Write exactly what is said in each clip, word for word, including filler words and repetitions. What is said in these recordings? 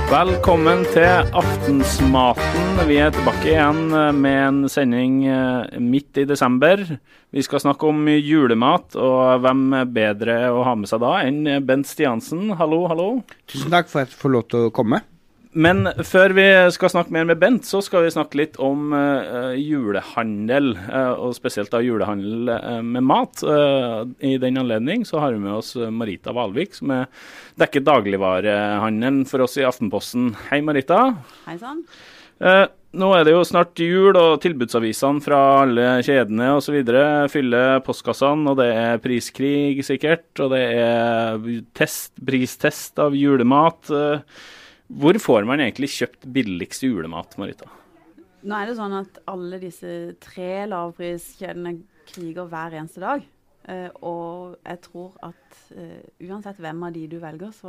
Velkommen til Aftensmaten. Vi er tilbake igjen med en sending midt i desember. Vi skal snakke om julemat, og hvem bedre å ha med seg da enn Bent Stiansen. Hallo, hallo. Tusen takk for at jeg får lov til å komme. Men før vi skal snakke mer med Bent, så skal vi snakke litt om uh, julehandel, uh, og spesielt da julehandel uh, med mat. Uh, I den anledning så har vi med oss Marita Valvik, som er dekker dagligvarehandelen for oss i Aftenposten. Hei Marita. Hei sann. Uh, nå er det jo snart jul, og tilbudsavisene fra alle kjedene og så videre fyller postkassene, og det er priskrig sikkert, og det er test, pristest av julemat. Uh, Hvor får man egentlig kjøpt billigst julemat, Marita? Nå er det sånn at alle disse tre lavpriskjedene kriger hver eneste dag. Uh, og jeg tror at uh, uansett hvem av de du velger, så,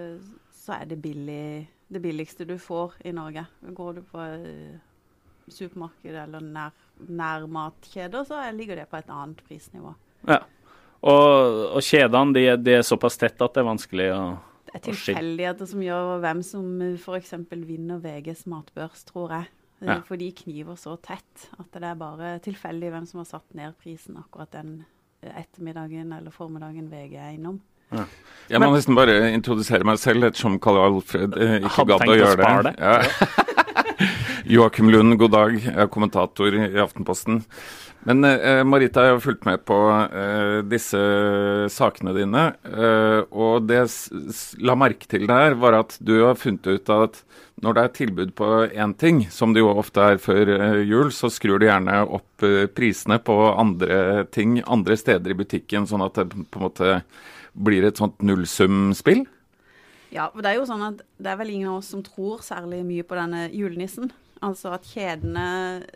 så er det billig, det billigste du får i Norge. Går du på uh, supermarked eller nær, nærmatkjeder, så ligger det på et annet prisnivå. Ja, og, og kjedene, de, de er såpass tett at det er vanskelig å... Det er tilfeldigheter som gjør hvem som for eksempel vinner V G's matbørs, tror jeg. Ja. For de kniver så tett at det er bare tilfeldig hvem som har satt ned prisen akkurat den ettermiddagen eller formiddagen V G er innom. Ja. Jeg må Men, nesten bare introdusere meg selv, ettersom Karl Alfred eh, ikke gadd å gjøre det. det. Ja. Joakim Lund, god dag. Jeg er kommentator i Aftenposten. Men eh, Marita, jeg har fulgt med på eh, disse sakene dine, eh, og det s la merke til der var at du har funnet ut at når det er tilbud på en ting, som det jo ofte er før eh, jul, så skrur du gjerne opp eh, prisene på andre ting, andre steder i butikken, sånn at det på en måte blir et sånt nullsumspill. Ja, for det er jo sånn at det er vel ingen av oss som tror særlig mye på denne julenissen. Altså at kjedene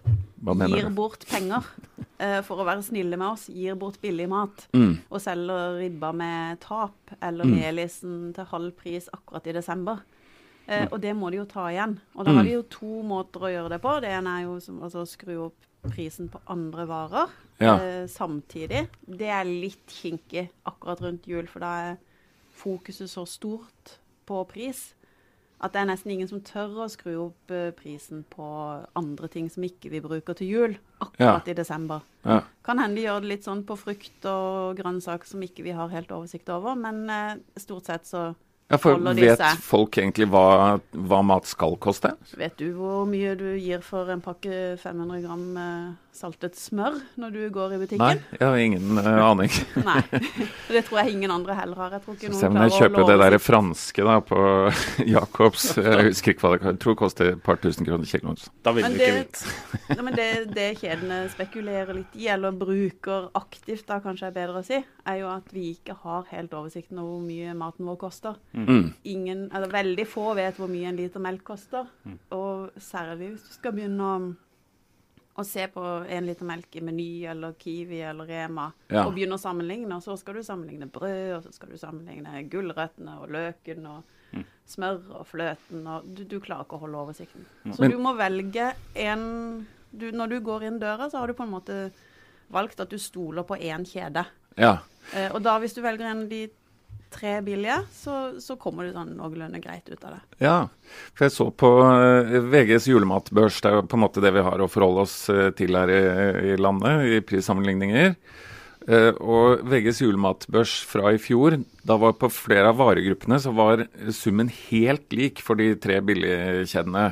gir bort penger uh, for å være snille med oss, gir bort billig mat, mm. og selger ribba med tap, eller mm. melisen til halv pris akkurat i desember. Uh, mm. Og det må de jo ta igjen. Og da har de jo to måter å gjøre det på. Det ene er jo som, altså, å skru opp prisen på andre varer ja. uh, samtidig. Det er litt kinkig akkurat rundt jul, for da er fokuset så stort på pris, at det er nesten ingen som tør å skru opp uh, prisen på andre ting som ikke vi bruker til jul, akkurat ja. I desember. Ja. Kan hende de gjør det litt sånn på frukt og grønnsaker som ikke vi har helt oversikt over, men uh, stort sett så ja, for holder de seg. Vet folk egentlig hva, hva mat skal koste? Vet du hvor mye du gir for en pakke fem hundre gram uh, saltet smør når du går i butikken? Nei, jeg har ingen uh, aning. Nei, det tror jeg ingen andre heller har. Jeg tror ikke noen klarer å love. Jeg kjøper det der franske da på Jacobs. Jeg husker ikke hva det jeg tror det koster et par tusen kroner kiloen. Da vil men du ikke vite. Ja, men det, det kjedene spekulerer litt i, eller bruker aktivt, da kanskje er bedre å si, er jo at vi ikke har helt oversikten over hvor mye maten vår koster. Mm. Ingen, eller veldig få vet hvor mye en liter melk koster, mm. og særlig hvis du skal begynne å, å se på en liter melk i Meny eller Kiwi eller Rema, ja. Og begynne å sammenligne, og så skal du sammenligne brød, og så skal du sammenligne gulrøttene og løken og mm. smør og fløten, og du, du klarer ikke å holde oversikten. Mm. Så Men, du må velge en, du, når du går inn døra, så har du på en måte valgt at du stoler på en kjede. Ja. Eh, og da hvis du velger en av de tre billige, så, så kommer du sånn noenlunde greit ut av det. Ja, for jeg så på uh, V G's julematbørs, det er jo på en måte det vi har å forholde oss uh, til her i, i landet, i prissammenligninger. Uh, og V G's julematbørs fra i fjor, da var på flere av varegruppene, så var summen helt lik for de tre billigkjedene.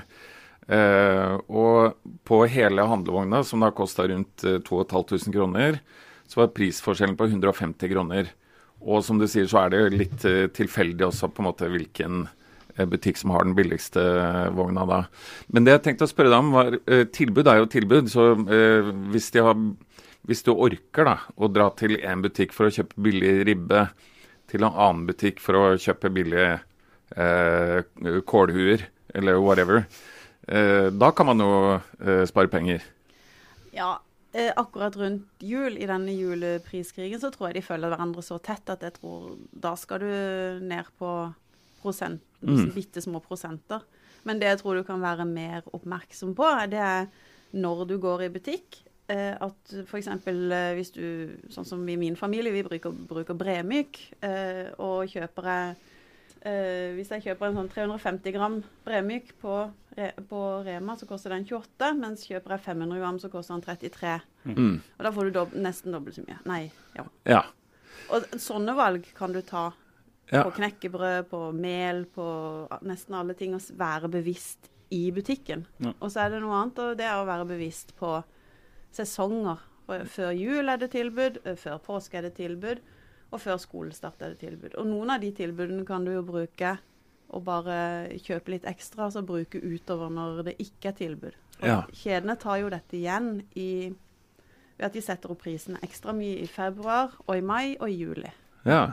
Uh, og på hele handlevogna, som da kostet rundt uh, to tusen fem hundre kroner, så var prisforskjellen på hundre og femti kroner. Og som du sier, så er det litt uh, tilfeldig også på en måte hvilken uh, butikk som har den billigste uh, vogna da. Men det jeg tenkte å spørre deg om var, uh, tilbud er jo tilbud, så uh, hvis, de har, hvis du orker da, å dra til en butikk for å kjøpe billig ribbe, til en annen butikk for å kjøpe billige uh, kålhuer, eller whatever, uh, da kan man jo uh, spare penger. Ja, akkurat rundt jul, i denne julepriskrigen, så tror jeg de følger hverandre så tett at jeg tror, da skal du ned på prosent, mm. bitte små prosenter. Men det jeg tror du kan være mer oppmerksom på, det er når du går i butikk, at for eksempel hvis du, sånn som i min familie, vi bruker, bruker bremyk, og kjøper jeg Uh, hvis jeg kjøper en sånn tre hundre og femti gram bremyk på, re, på Rema, så koster den tjueåtte, mens kjøper jeg fem hundre gram, så koster den trettitre. Mm. Og da får du dob- nesten dobbelt så mye. Nei, ja. ja. Og sånne valg kan du ta ja. på knekkebrød, på mel, på nesten alle ting, å være bevisst i butikken. Ja. Og så er det noe annet, og det er å være bevisst på sesonger. Før jul er det tilbud, før påske er det tilbud, og før skolestart er det tilbud. Og noen av de tilbudene kan du jo bruke og bare kjøpe litt ekstra, så bruke utover når det ikke er tilbud. Ja. Kjedene tar jo dette igjen i, ved at de setter opp prisen ekstra mye i februar, og i mai, og i juli. Ja.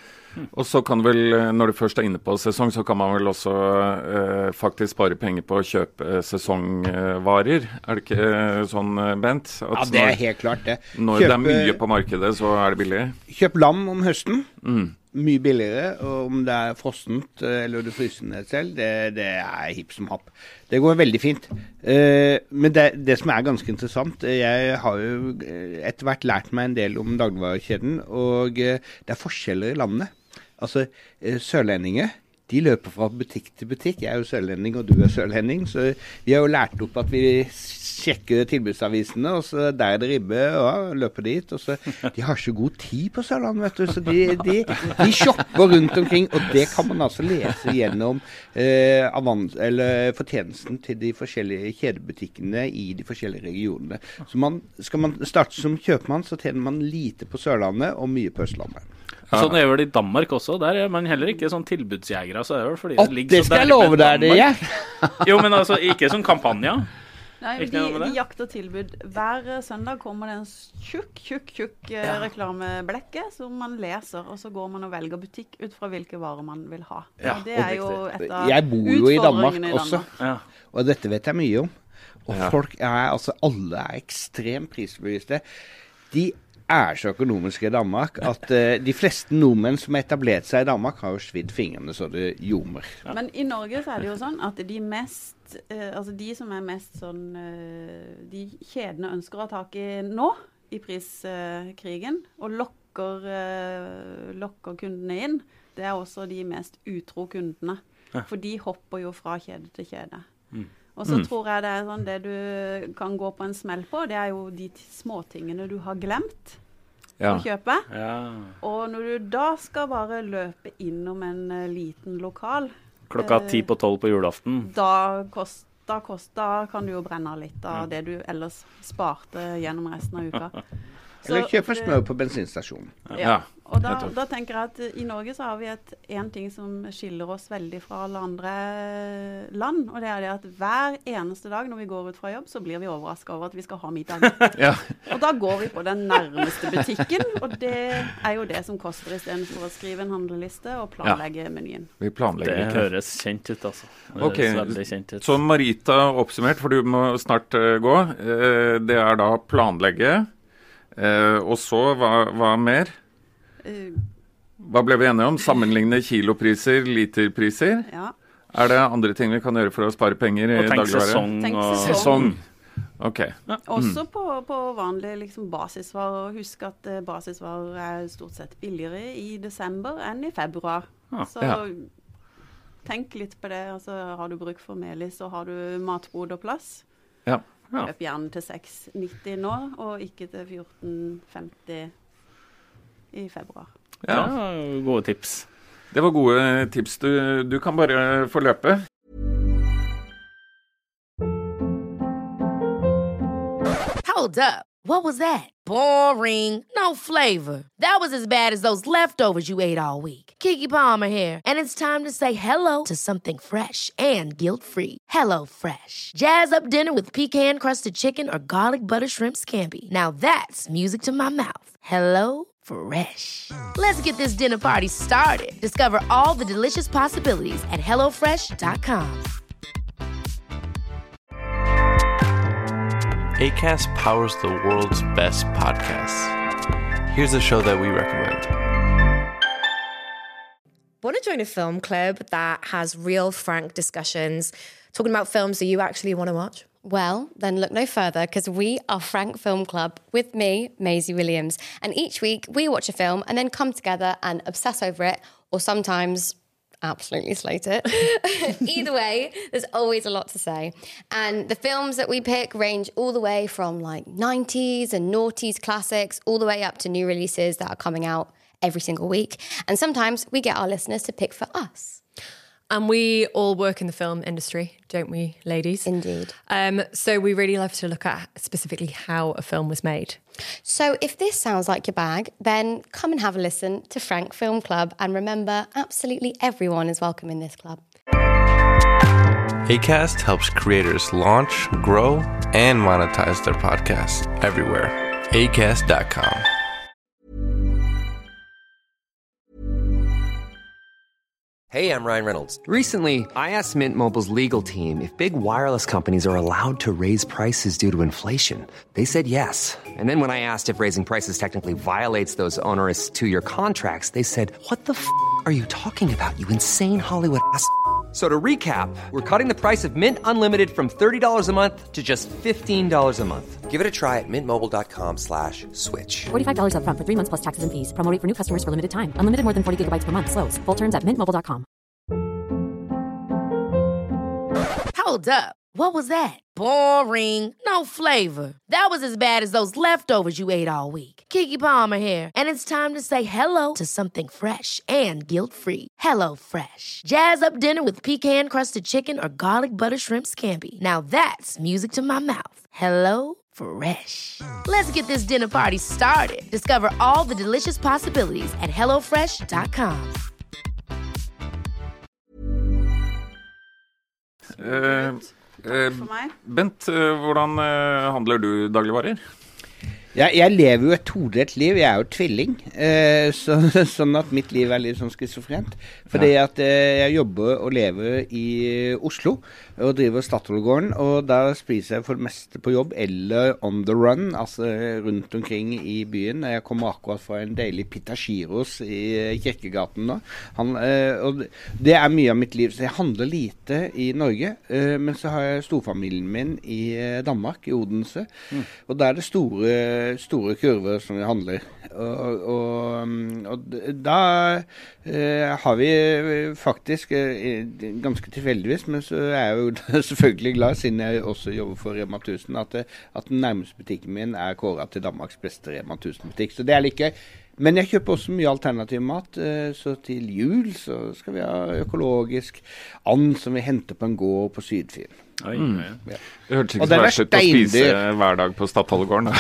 Og så kan du vel, når du først er inne på sesong, så kan man vel også eh, faktisk spare penger på å kjøpe sesongvarer. Er det ikke sånn, Bent? At ja, det er helt klart det. Når kjøp, det er mye på markedet, så er det billig. Kjøp lam om høsten. Mm. Mye billigere, og om det er frostent eller du fryser ned selv, det, det er hipp som happ. Det går veldig fint. Eh, men det, det som er ganske interessant, jeg har jo etter hvert lært meg en del om dagligvarekjeden, og det er forskjeller i landet. Altså, sørlendinger, de løper fra butikk til butikk. Jeg er jo sørlending, og du er sørlending, så vi har jo lært opp at vi sjekker tilbudsavisene, og så der er det ribbe, og løper dit, og så de har så god tid på Sørlandet, vet du, så de, de, de shopper rundt omkring, og det kan man altså lese gjennom eh, avans, eller fortjenesten til de forskjellige kjedebutikkene i de forskjellige regionene. Så man, skal man starte som kjøpmann, så tjener man lite på Sørlandet og mye på Østlandet. Ja. Sånn er vel i Danmark også, der er man heller ikke sånn tilbudsjegere, så er det vel fordi det ligger det skal jeg love deg det, ja. Jo, men altså, ikke sånn kampanje. Nei, de, de jakter tilbud. Hver søndag kommer det en tjukk, tjukk, tjukk ja. reklameblekke som man leser, og så går man og velger butikk ut fra hvilke varer man vil ha. Ja, det er jo et av jeg bor jo i Danmark, i Danmark. også, ja. og dette vet jeg mye om. Og ja. folk er, altså alle er ekstremt prisbevisste. De er så økonomiske i Danmark at uh, de fleste nordmenn som har etablert seg i Danmark har jo svidd fingrene så det ljomer. Ja. Men i Norge så er det jo sånn at de mest, uh, altså de som er mest sånn, uh, de kjedene ønsker å ha tak i nå, i priskrigen, uh, og lokker, uh, lokker kundene inn, det er også de mest utro kundene. Ja. For de hopper jo fra kjede til kjede. Mm. Og så mm. tror jeg det er sånn, det du kan gå på en smell på, det er jo de småtingene du har glemt ja. å kjøpe. Ja. Og når du da skal bare løpe innom en uh, liten lokal klokka uh, ti på tolv på julaften, da, kost, da, kost, da kan du jo brenne litt av ja. det du ellers sparte gjennom resten av uka. Så, eller kjøpe smør på bensinstasjonen. Ja. ja. Og da, da tenker jeg at i Norge så har vi et, en ting som skiller oss veldig fra alle andre land, og det er det at hver eneste dag når vi går ut fra jobb, så blir vi overrasket over at vi skal ha middag. ja. Og da går vi på den nærmeste butikken, og det er jo det som koster i stedet for å skrive en handleliste og planlegge ja. menyen. Vi planlegger det ikke. høres kjent ut, altså. Det okay. veldig kjent ut. Så Marita oppsummert, for du må snart uh, gå. Uh, det er da planlegge, uh, og så hva, hva mer? Hva ble vi enige om? Sammenligne kilopriser, literpriser? Ja. Er det andre ting vi kan gjøre for å spare penger i dagligvare? Og tenk sesong. Tenk og... sesong. Ok. Ja. Også på, på vanlige liksom, basisvarer. Husk at uh, basisvarer er stort sett billigere i desember enn i februar. Ah, så ja. tenk litt på det. Altså, har du bruk for melis, så har du matbod og plass. Ja. Ja. Kjøp gjerne til seks nitti nå, og ikke til fjorten femti i februar. Ja, gode tips. Det var gode tips. Du, du kan bare få løpe. Hold up. What was that? Boring. No flavor. That was as bad as those leftovers you ate all week. Keke Palmer here, and it's time to say hello to something fresh and guilt-free. Hello Fresh. Jazz up dinner with pecan-crusted chicken or garlic butter shrimp scampi. Now that's music to my mouth. Hello Fresh. Let's get this dinner party started. Discover all the delicious possibilities at hello fresh dot com. Acast powers the world's best podcasts. Here's a show that we recommend. Want to join a film club that has real, frank discussions, talking about films that you actually want to watch? Well, then look no further, because we are Frank Film Club with me, Maisie Williams. And each week we watch a film and then come together and obsess over it, or sometimes absolutely slate it. Either way, there's always a lot to say. And the films that we pick range all the way from like nineties and noughties classics all the way up to new releases that are coming out every single week. And sometimes we get our listeners to pick for us. And we all work in the film industry, don't we, ladies? Indeed. Um, so we really love to look at specifically how a film was made. So if this sounds like your bag, then come and have a listen to Frank Film Club. And remember, absolutely everyone is welcome in this club. Acast helps creators launch, grow, and monetize their podcasts everywhere. acast dot com. Hey, I'm Ryan Reynolds. Recently, I asked Mint Mobile's legal team if big wireless companies are allowed to raise prices due to inflation. They said yes. And then when I asked if raising prices technically violates those onerous two-year contracts, they said, what the f*** are you talking about, you insane Hollywood ass f- So to recap, we're cutting the price of Mint Unlimited from thirty dollars a month to just fifteen dollars a month. Give it a try at mintmobile.com slash switch. forty-five dollars up front for three months plus taxes and fees. Promo rate for new customers for limited time. Unlimited more than forty gigabytes per month. Slows full terms at mint mobile dot com. Hold up. What was that? Boring. No flavor. That was as bad as those leftovers you ate all week. Keke Palmer here, and it's time to say hello to something fresh and guilt-free. Hello Fresh. Jazz up dinner with pecan-crusted chicken or garlic butter shrimp scampi. Now that's music to my mouth. Hello Fresh. Let's get this dinner party started. Discover all the delicious possibilities at hello fresh dot com. Uh, uh, Bent, uh, hvordan uh, handler du dagligvarer? Ja, jeg lever jo et todelt liv. Jeg er jo tvilling, eh, så, sånn at mitt liv er litt sånn skizofrent. Fordi at eh, jeg jobber og lever i Oslo og driver Statoilgården, og der spiser jeg for det meste på jobb eller on the run, altså rundt omkring i byen. Jeg kommer akkurat fra en deilig pitagiros i Kirkegaten nå. Han, eh, og det er mye av mitt liv, så jeg handler lite i Norge, eh, men så har jeg storfamilien min i Danmark, i Odense, mm. og der er det store store kurver som vi handler, og, og, og da eh, har vi faktisk eh, ganske tilfeldigvis, men så er jeg jo selvfølgelig glad, siden jeg også jobber for Rema tusen, at, at den nærmeste butikken min er kåret til Danmarks beste Rema tusen butikk, så det er like. Men jeg kjøper også mye alternativ mat, så til jul så skal vi ha økologisk and som vi henter på en gård på Sydfyn. Oi, mm. ja. Det hørtes ikke så verst ut å spise hver dag på Statoilgården.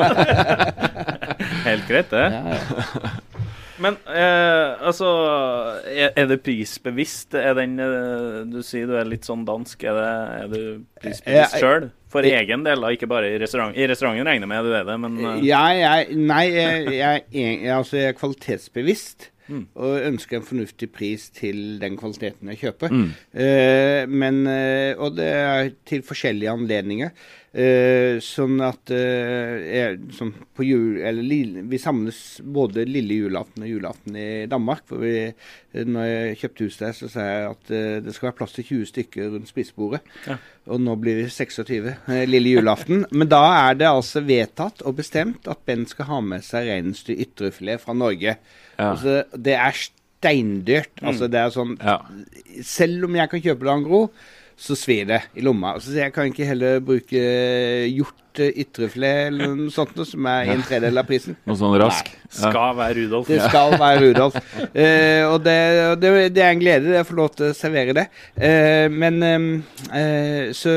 Helt greit det. Ja, ja. Men eh, altså, er, er det prisbevisst? Er den, du sier du er litt sånn dansk, er, det, er du prisbevisst selv? For egen del, da, ikke bare i restaurant. I restauranten regner jeg med du er det, men... Uh... Ja, jeg, nei, jeg, jeg, jeg, altså, jeg er kvalitetsbevisst. Mm. Og ønsker en fornuftig pris til den kvaliteten jeg kjøper. Mm. Uh, men, uh, og det er til forskjellige anledninger. Uh, sånn at uh, jeg, sånn på jul, eller, vi samles både lille julaften og julaften i Danmark. For vi, når jeg kjøpte hus der, så sa jeg at uh, det skal være plass til tjue stykker rundt spisebordet. Ja. Og nå blir vi seksogtyve uh, lille julaften. Men da er det altså vedtatt og bestemt at Ben skal ha med seg reinsdyr ytrefilet fra Norge. Ja. Altså, det er steindyrt. Mm. Altså, det er sånn, ja. Selv om jeg kan kjøpe det angro, så svir det i lomma. Så jeg kan ikke heller bruke hjort ytrefilet eller noe sånt, som er en tredjedel av prisen. Noe sånn rask. Nei, skal være Rudolf. Det skal være Rudolf. uh, og det, det, det er en glede det å få lov til å servere det. Uh, men uh, så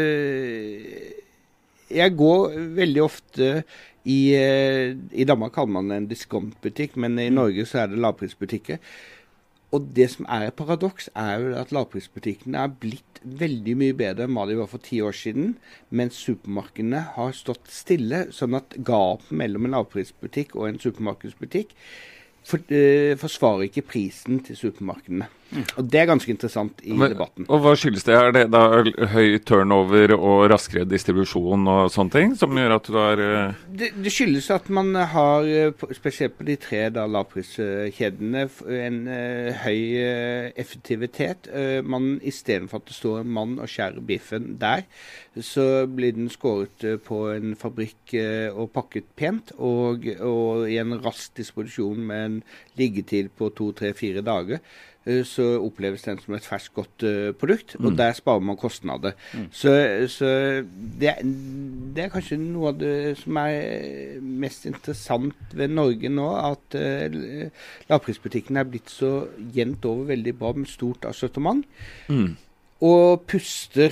jeg går veldig ofte i, uh, i Danmark kaller man det en diskontbutikk, men i Norge så er det lavprisbutikker. Og det som er et paradoks er jo at lavprisbutikkene er blitt veldig mye bedre enn hva de var for ti år siden, mens supermarkedene har stått stille, sånn at gapet mellom en lavprisbutikk og en supermarkedsbutikk for, uh, forsvarer ikke prisen til supermarkedene. Mm. Og det er ganske interessant i Men, debatten. Og hva skyldes det? Er det da høy turnover og raskere distribusjon og sånne ting, som gjør at du har... Uh... Det, det skyldes at man har, spesielt på de tre da, lavpriskjedene, en uh, høy uh, effektivitet. Uh, man, i stedet for at det står en mann og skjærer biffen der, så blir den skåret uh, på en fabrikk uh, og pakket pent, og, og i en rask disposisjon med en liggetid på to, tre, fire dager. så oppleves den som et ferskt godt uh, produkt, og mm. der sparer man kostnader. Mm. Så, så det, det er kanskje noe av det som er mest interessant ved Norge nå, at uh, lavprisbutikken er blitt så jevnt over veldig bra med stort assortiment, mm. og puster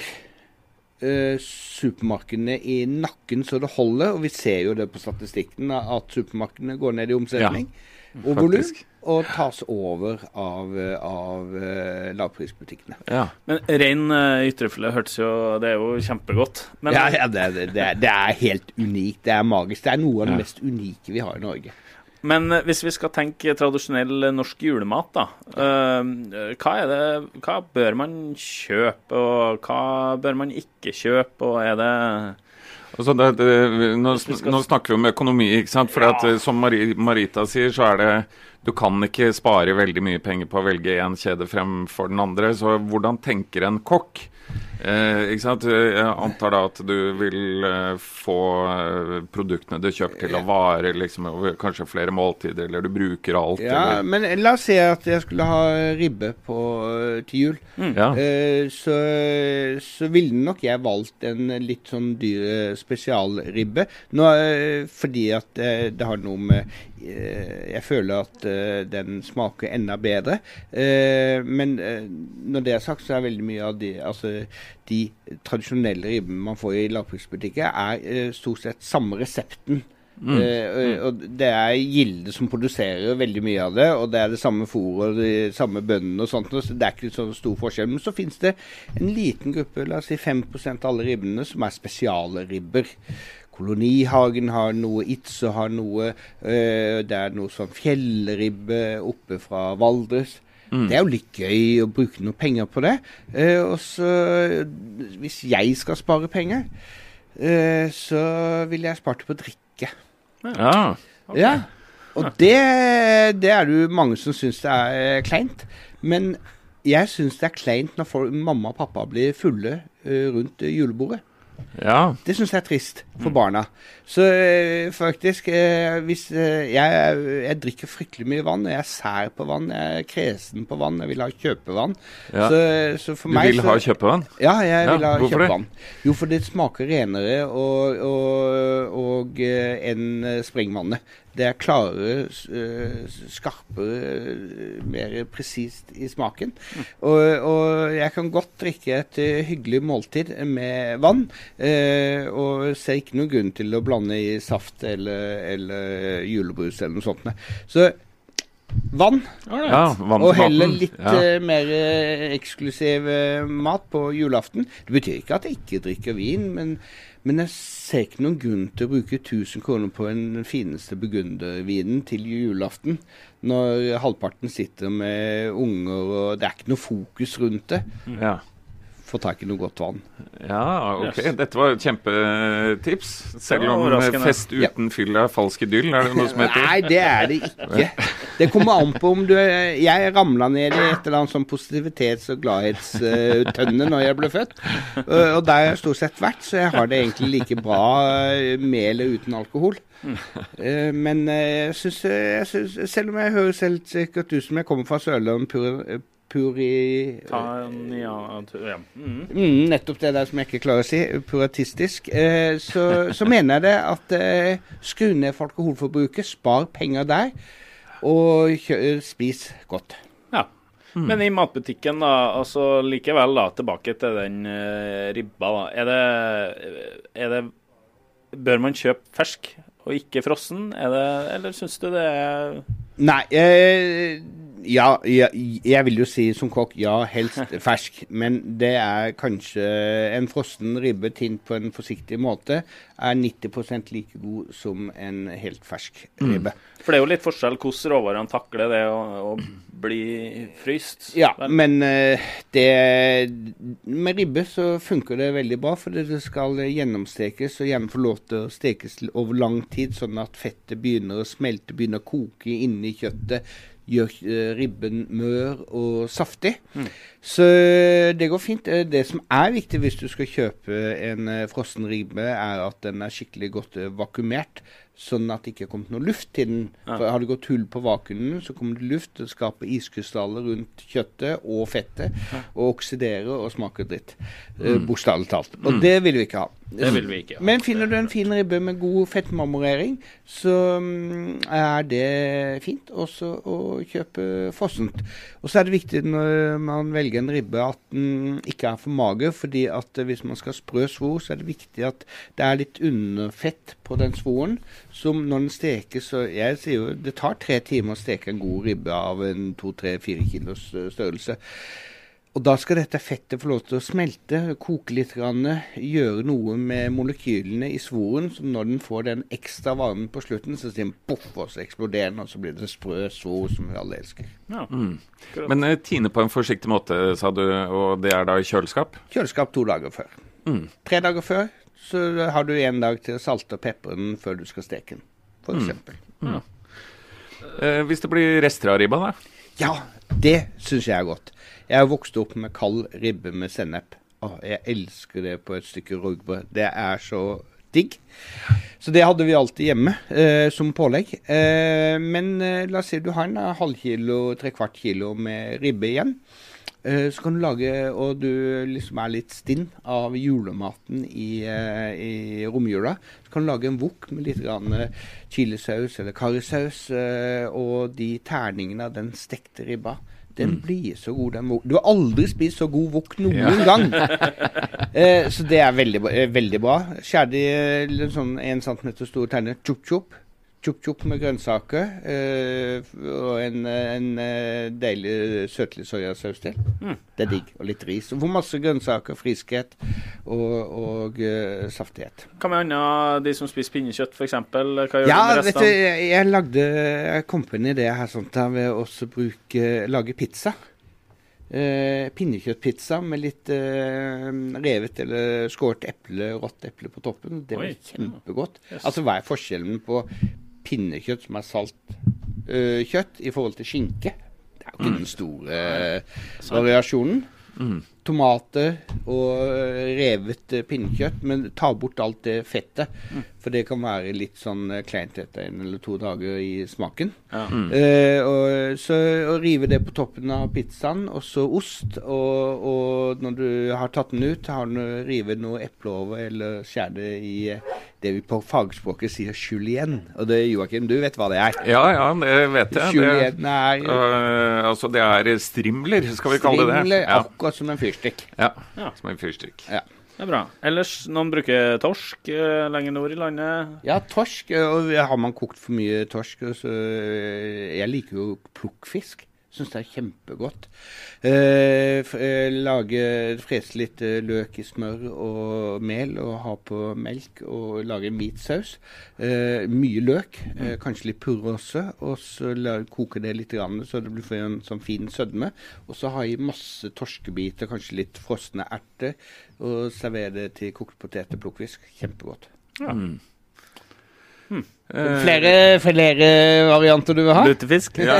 uh, supermarkedene i nakken så det holder, og vi ser jo det på statistikken at supermarkedene går ned i omsetning. Ja. Og volum, og tas over av, av uh, lavprisbutikkene. Ja. Men ren uh, ytrefilet hørtes jo, det er jo kjempegodt. Men, ja, ja det, det, det, er, det er helt unikt, det er magisk. Det er noe av det ja. mest unike vi har i Norge. Men uh, hvis vi skal tenke tradisjonell norsk julemat da, uh, hva, er det, hva bør man kjøpe, og hva bør man ikke kjøpe, og er det... Altså det, det, nå, nå snakker vi om økonomi, ikke sant? For at, ja. som Marita sier, så er det, du kan ikke spare veldig mye penger på å velge en kjede fremfor den andre, så hvordan tenker en kokk? Eh, ikke sant? Jeg antar da at du vil eh, få eh, produktene du kjøper til å vare, liksom, over kanskje flere måltider, eller du bruker alt. Ja, eller... men la oss si at jeg skulle ha ribbe på, til jul. Mm. Ja. Eh, så, så ville nok jeg valgt en litt sånn dyr spesialribbe. Nå, eh, fordi at eh, det har noe med jeg føler at uh, den smaker enda bedre. Uh, men uh, når det er sagt, så er veldig mye av de, altså, de tradisjonelle ribbene man får i lavprisbutikker, er uh, stort sett samme resepten. Mm. Uh, uh, og det er Gilde som produserer veldig mye av det, og det er det samme fôr og de samme bøndene og sånt, så det er ikke så stor forskjell. Men så finnes det en liten gruppe, la oss si fem prosent av alle ribbene, som er spesiale ribber. Kolonihagen har noe, Itze har noe, øh, det er noe sånn fjellribbe oppe fra Valdres. Mm. Det er jo litt gøy å bruke noe penger på det. Uh, og så, hvis jeg skal spare penger, uh, så vil jeg spare det på drikke. Ja, okay. Ja. Og det, det er det jo mange som synes det er kleint. Men jeg synes det er kleint når folk, mamma og pappa blir fulle uh, rundt julebordet. Ja. Det synes jeg er trist for barna. Så øh, faktisk, øh, hvis øh, jeg, jeg drikker fryktelig mye vann, jeg er sær på vann, jeg er kresen på vann, jeg vil ha kjøpevann. Ja. Så, så for du meg, vil så, ha kjøpevann? Ja, jeg ja, vil ha hvorfor kjøpevann. Det? Jo, for det smaker renere og, og, og øh, enn sprengvannet. Det er klarere, skarpere, mer presist i smaken. Mm. Og, og jeg kan godt drikke et hyggelig måltid med vann, eh, og ser ikke noen grunn til å blande i saft eller, eller julebrus eller noe sånt. Så vann, ja, vann og heller litt ja. uh, mer uh, eksklusiv uh, mat på julaften. Det betyr ikke at jeg ikke drikker vin, men Men jeg ser ikke noen grunn til å bruke tusen kroner på den fineste burgundervinen til julaften, når halvparten sitter med unger, og det er ikke noe fokus rundt det. Ja. Få tak i noe godt vann. Ja, ok. Yes. Dette var et kjempetips. Selv om fest uten fyll er falsk idyll, er det noe som heter? Nei, det er det ikke. Det kommer an på om du... Jeg ramlet ned i et eller annet sånn positivitets- og gladhetstønne når jeg ble født. Og der har jeg stort sett vært, så jeg har det egentlig like bra med eller uten alkohol. Men jeg synes, jeg synes, selv om jeg hører selv sikkert ut som jeg kommer fra Sørlandet, pur, puri... Tanja, ja. Mm. Mm, nettopp det der som jeg ikke klarer å si, puratistisk. Eh, så, så mener jeg det at eh, skru ned for alkoholforbruket, spar penger der, og kjø, spis godt. Ja, mm. Men i matbutikken da, altså likevel da, tilbake til den uh, ribba da, er det, er det, bør man kjøpe fersk og ikke frossen, er det, eller synes du det er... Nei, eh, ja, ja, jeg vil jo si som kokk, ja, helst fersk, men det er kanskje en frossen ribbe tint på en forsiktig måte, er nitti prosent like god som en helt fersk ribbe. Mm. For det er jo litt forskjell hvordan råvarene takler det å, å bli fryst. Ja, men uh, det, med ribbe så funker det veldig bra, for det skal gjennomstekes og gjerne få lov til å stekes over lang tid, sånn at fettet begynner å smelte, begynner å koke inni kjøttet, gjør uh, ribben mør og saftig. Mm. Så det går fint. Det som er viktig hvis du skal kjøpe en uh, frossen ribbe, er at den er skikkelig godt uh, vakuumert. sånn at det ikke kommer noe luft til den. Ja. For har det gått hull på vakuumen, så kommer det luft og skaper iskrystaller rundt kjøttet og fettet, ja. Og oksiderer og smaker dritt. Mm. Bokstavelig talt. Og mm. det vil vi ikke ha. Det vil vi ikke ha. Men finner du en fin ribbe med god fettmarmorering, så er det fint også å kjøpe fossent. Og så er det viktig når man velger en ribbe at den ikke er for mager, fordi at hvis man skal sprø svor, så er det viktig at det er litt underfett på den svoren, som når den stekes, så jeg sier jo, det tar tre timer å steke en god ribbe av en to, tre, fire kilos størrelse. Og da skal dette fettet få lov til å smelte, koke litt, gjøre noe med molekylene i svoren, så når den får den ekstra varmen på slutten, så sier den poff, og så eksploderer den, og så blir det sprø svor som vi alle elsker. Ja. Mm. Men uh, tine på en forsiktig måte, sa du, og det er da i kjøleskap? Kjøleskap to dager før. Mm. Tre dager før, så har du en dag til å salte og pepre den før du skal steke den, for eksempel. Mm. Mm. Uh, hvis det blir rester av ribba, da? Ja, det synes jeg er godt. Jeg har vokst opp med kald ribbe med sennep. Åh, jeg elsker det på et stykke rugbrød. Det er så digg. Så det hadde vi alltid hjemme eh, som pålegg. Eh, men eh, la oss si du har en halv kilo, tre kvart kilo med ribbe igjen. Eh, så kan du lage, og du liksom er litt stinn av julematen i, eh, i romjula, så kan du lage en wok med litt grann chilisaus eller karrisaus, eh, og de terningene av den stekte ribba. Den mm. blir så god, den wok. Du har aldri spist så god wok noen ja. gang. eh, så det er veldig, veldig bra. Skjær de sånn en centimeter store terner, tjup-tjup. Tjup-tjup med grønnsaker, eh, og en, en deilig søtlig sojasaus til. Mm. Det er digg, og litt ris. Og for masse grønnsaker, friskhet og, og uh, saftighet. Hva med annet de som spiser pinnekjøtt, for eksempel? Hva gjør ja, du med resten? Vet du, jeg, jeg lagde, jeg kom på en idé her sånt der ved å også bruke, lage pizza. Uh, pinnekjøttpizza med litt uh, revet eller skåret eple, rått eple på toppen. Det var Oi. kjempegodt. Yes. Altså, hva er forskjellen på pinnekjøtt som er salt uh, kjøtt i forhold til skinke? Det er jo ikke mm. den store uh, variasjonen. Mm. Tomater og revet uh, pinnekjøtt, men ta bort alt det fettet, mm. for det kan være litt sånn uh, kleint etter en eller to dager i smaken. Ja. Mm. Uh, og, så å rive det på toppen av pizzaen, og så ost, og, og når du har tatt den ut, har du rivet noe eple over, eller skjær det i uh, det vi på fagspråket sier julienne. Og det, Joakim, du vet hva det er. Ja, ja, det vet jeg. Julienne er... Uh, altså, det er strimler, skal vi kalle det det. Strimler, ja. Akkurat som en fyrstikk. Ja, ja. Som en fyrstikk. Ja. Det er bra. Ellers, noen bruker torsk uh, lenger nord i landet? Ja, torsk. Og har man kokt for mye torsk, så jeg liker jo plukkfisk. Synes det er kjempegodt. Eh, lage, frese litt løk i smør og mel, og ha på melk, og lage en hvit saus. Eh, mye løk, eh, kanskje litt purre også, og så la, koke det litt grann, så det blir for en sånn fin sødme. Og så ha i masse torskebiter, kanskje litt frosne erter, og servere det til kokt potet og plukkfisk. Kjempegodt. Ja. Mm. Hmm. Flere, flere varianter du vil ha? Lutefisk? Ja.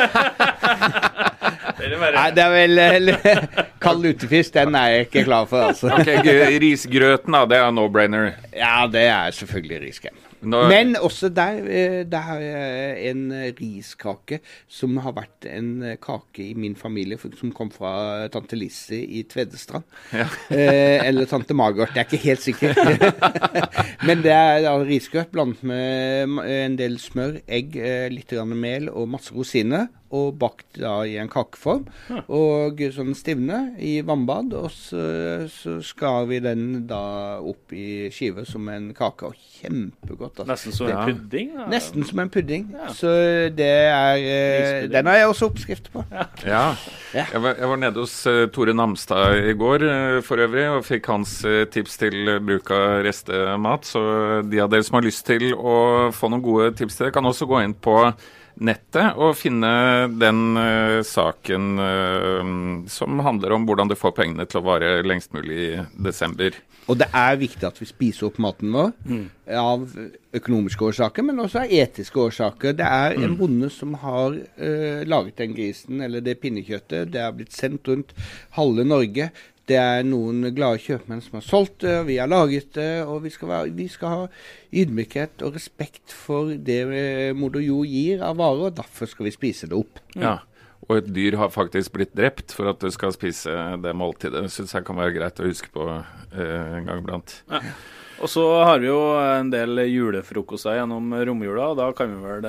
det, er Nei, det er vel kald lutefisk, den er jeg ikke klar for, altså. Ok, risgrøten da, det er no-brainer. Ja, det er selvfølgelig riskrem. Nå... Men også der, der har jeg en riskake som har vært en kake i min familie, som kom fra tante Lisse i Tvedestrand. Ja. eh, eller tante Margaret, jeg er ikke helt sikker. Men det er da risgrøt blandet med en del smør, egg, litt grann mel og masse rosiner, og bakt da i en kakeform, ja. Og sånn stivne i vannbad, og så, så skar vi den da opp i skiver som en kake, og kjempegodt. Altså. Nesten som en pudding? Ja. Nesten som en pudding, ja. Så det er, den har jeg også oppskrift på. Ja, ja. ja. Jeg, var, jeg var nede hos uh, Tore Namstad i går uh, for øvrig, og fikk hans uh, tips til bruk av restemat, så de av dere som har lyst til å få noen gode tips til det, kan også gå inn på nettet og finne den uh, saken uh, som handler om hvordan du får pengene til å vare lengst mulig i desember. Og det er viktig at vi spiser opp maten vår mm. av økonomiske årsaker, men også av etiske årsaker. Det er en bonde som har uh, laget den grisen, eller det pinnekjøttet. Det har blitt sendt rundt halve Norge det er noen glade kjøpmenn som har solgt det, og vi har laget det, og vi skal, være, vi skal ha ydmykhet og respekt for det moder jord gir av varer, og derfor skal vi spise det opp. Ja, og et dyr har faktisk blitt drept for at du skal spise det måltidet. Det synes jeg kan være greit å huske på eh, en gang blant. Ja. Og så har vi jo en del julefrokoster gjennom romjula, og da kan vi vel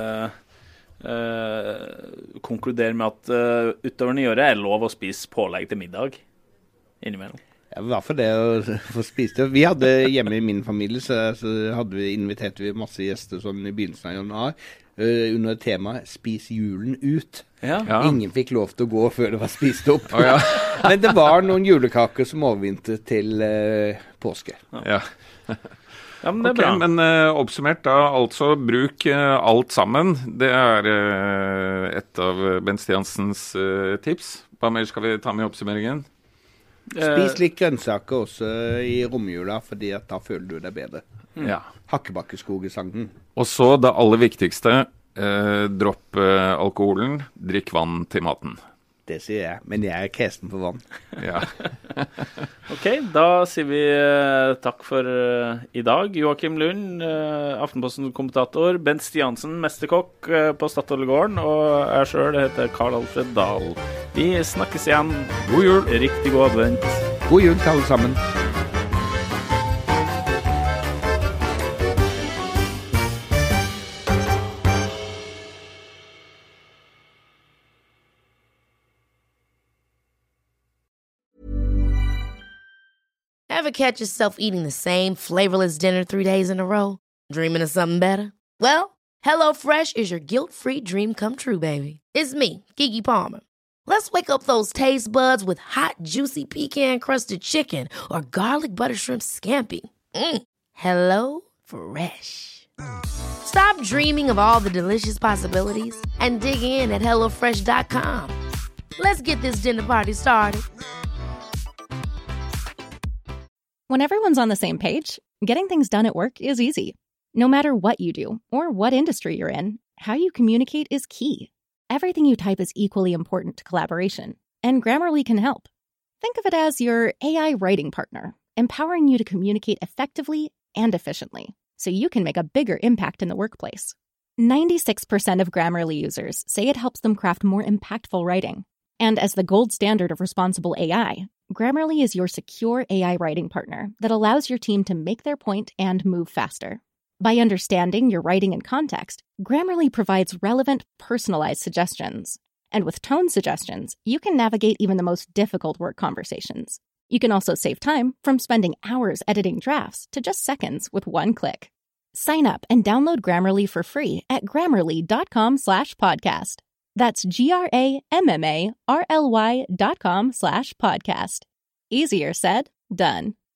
eh, konkludere med at uh, utover nyåret er lov å spise pålegg til middag innimellom. Ja, i hvert fall det å få spise det. Vi hadde hjemme i min familie, så, så hadde vi invitert vi masse gjester sånn i begynnelsen av januar, uh, under temaet «Spis julen ut». Ja. Ja. Ingen fikk lov til å gå før det var spist opp. Oh, ja. Men det var noen julekaker som overvintret til uh, påske. Ja. Ja, men det er okay, bra. Men uh, oppsummert da, altså bruk uh, alt sammen. Det er uh, et av Bent Stiansens uh, tips. Hva mer skal vi ta med i oppsummeringen? Spis litt grønnsaker også i romjula, fordi at da føler du deg bedre. Mm. Ja. Hakkebakkeskogesangen. Og så det aller viktigste, uh, dropp uh, alkoholen, drikk vann til maten. Det sier jeg, men jeg er kresen for vann. Ja. Ok, da sier vi uh, takk for uh, i dag. Joakim Lund, uh, Aftenposten-kommentator, Bent Stiansen, mesterkokk uh, på Statoilgården, og jeg selv heter Karl Alfred Dahl. Vi snakkes igjen. God jul. Riktig god advent. God jul til alle sammen. Ever catch yourself eating the same flavorless dinner three days in a row? Dreaming of something better? Well, HelloFresh is your guilt-free dream come true, baby. It's me, Keke Palmer. Let's wake up those taste buds with hot, juicy pecan-crusted chicken or garlic butter shrimp scampi. Mm. Hello Fresh. Stop dreaming of all the delicious possibilities and dig in at hello fresh dot com. Let's get this dinner party started. When everyone's on the same page, getting things done at work is easy. No matter what you do or what industry you're in, how you communicate is key. Everything you type is equally important to collaboration, and Grammarly can help. Think of it as your A I writing partner, empowering you to communicate effectively and efficiently, so you can make a bigger impact in the workplace. ninety-six percent of Grammarly users say it helps them craft more impactful writing. And as the gold standard of responsible A I, Grammarly is your secure A I writing partner that allows your team to make their point and move faster. By understanding your writing and context, Grammarly provides relevant, personalized suggestions. And with tone suggestions, you can navigate even the most difficult work conversations. You can also save time from spending hours editing drafts to just seconds with one click. Sign up and download Grammarly for free at grammarly.com slash podcast. That's G-R-A-M-M-A-R-L-Y dot com slash podcast. Easier said, done.